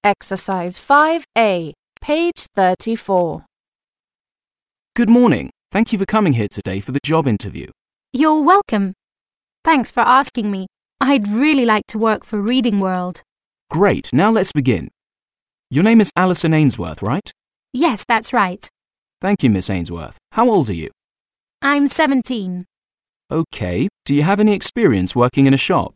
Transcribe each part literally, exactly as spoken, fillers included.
Exercise five A, page thirty-four. Good morning. Thank you for coming here today for the job interview. You're welcome. Thanks for asking me. I'd really like to work for Reading World. Great. Now let's begin. Your name is Alison Ainsworth, right? Yes, that's right. Thank you, Miss Ainsworth. How old are you? I'm seventeen. Okay. Do you have any experience working in a shop?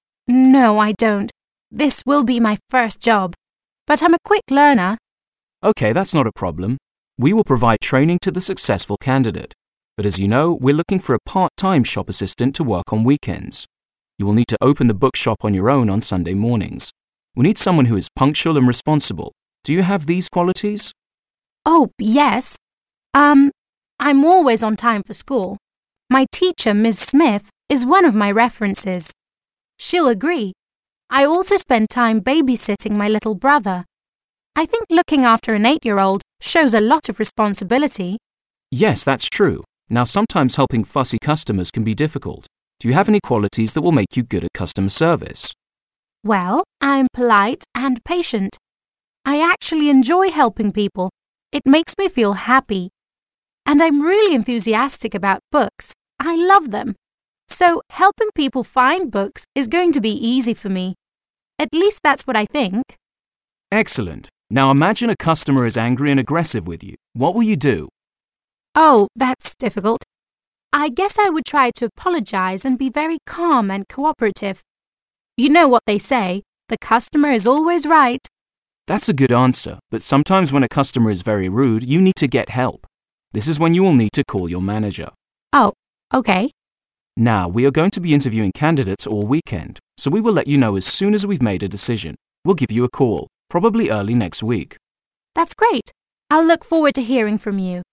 No, I don't. This will be my first job. But I'm a quick learner. Okay, that's not a problem. We will provide training to the successful candidate. But as you know, we're looking for a part-time shop assistant to work on weekends. You will need to open the bookshop on your own on Sunday mornings. We need someone who is punctual and responsible. Do you have these qualities? Oh, yes. Um, I'm always on time for school. My teacher, Miz Smith, is one of my references. She'll agree. I also spend time babysitting my little brother. I think looking after an eight-year-old shows a lot of responsibility. Yes, that's true. Now, sometimes helping fussy customers can be difficult. Do you have any qualities that will make you good at customer service? Well, I'm polite and patient. I actually enjoy helping people. It makes me feel happy. And I'm really enthusiastic about books. I love them. So helping people find books is going to be easy for me. At least that's what I think. Excellent. Now imagine a customer is angry and aggressive with you. What will you do? Oh, that's difficult. I guess I would try to apologize and be very calm and cooperative. You know what they say, the customer is always right. That's a good answer, but sometimes when a customer is very rude, you need to get help. This is when you will need to call your manager. Oh, okay. Now, we are going to be interviewing candidates all weekend, so we will let you know as soon as we've made a decision. We'll give you a call, probably early next week. That's great. I'll look forward to hearing from you.